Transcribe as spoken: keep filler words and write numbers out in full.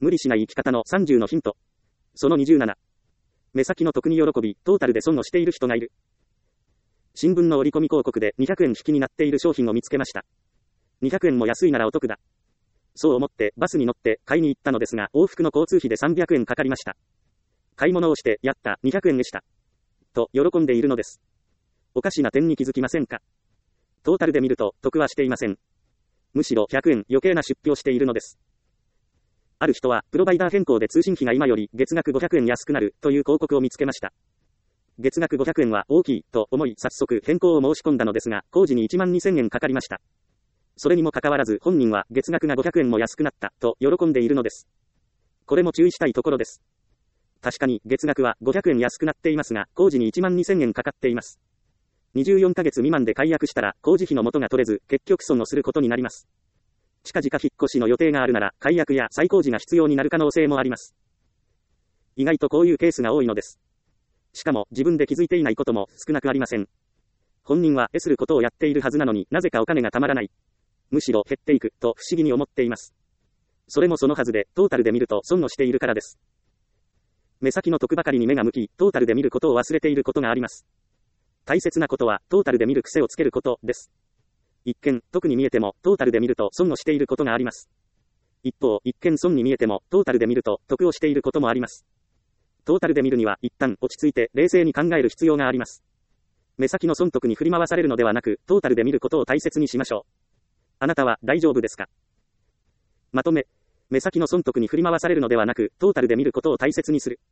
無理しない生き方のさんじゅうのヒント。そのにじゅうなな。目先の得に喜び、トータルで損をしている人がいる。新聞の折り込み広告でにひゃくえん引きになっている商品を見つけました。にひゃくえんも安いならお得だ。そう思ってバスに乗って買いに行ったのですが、往復の交通費でさんびゃくえんかかりました。買い物をして、やった、にひゃくえんでした。と、喜んでいるのです。おかしな点に気づきませんか？トータルで見ると、得はしていません。むしろひゃくえん余計な出費をしているのです。ある人は、プロバイダー変更で通信費が今より月額ごひゃくえん安くなるという広告を見つけました。月額ごひゃくえんは大きいと思い早速変更を申し込んだのですが、工事にいちまんにせんえんかかりました。それにもかかわらず本人は月額がごひゃくえんも安くなったと喜んでいるのです。これも注意したいところです。確かに月額はごひゃくえん安くなっていますが、工事にいちまんにせんえんかかっています。にじゅうよんかげつ未満で解約したら工事費の元が取れず、結局損をすることになります。近々引っ越しの予定があるなら、解約や再工事が必要になる可能性もあります。意外とこういうケースが多いのです。しかも自分で気づいていないことも少なくありません。本人は得することをやっているはずなのになぜかお金がたまらない。むしろ減っていくと不思議に思っています。それもそのはずで、トータルで見ると損をしているからです。目先の得ばかりに目が向き、トータルで見ることを忘れていることがあります。大切なことは、トータルで見る癖をつけることです。一見、得に見えても、トータルで見ると損をしていることがあります。一方、一見損に見えても、トータルで見ると得をしていることもあります。トータルで見るには、一旦落ち着いて冷静に考える必要があります。目先の損得に振り回されるのではなく、トータルで見ることを大切にしましょう。あなたは大丈夫ですか？まとめ、目先の損得に振り回されるのではなく、トータルで見ることを大切にする。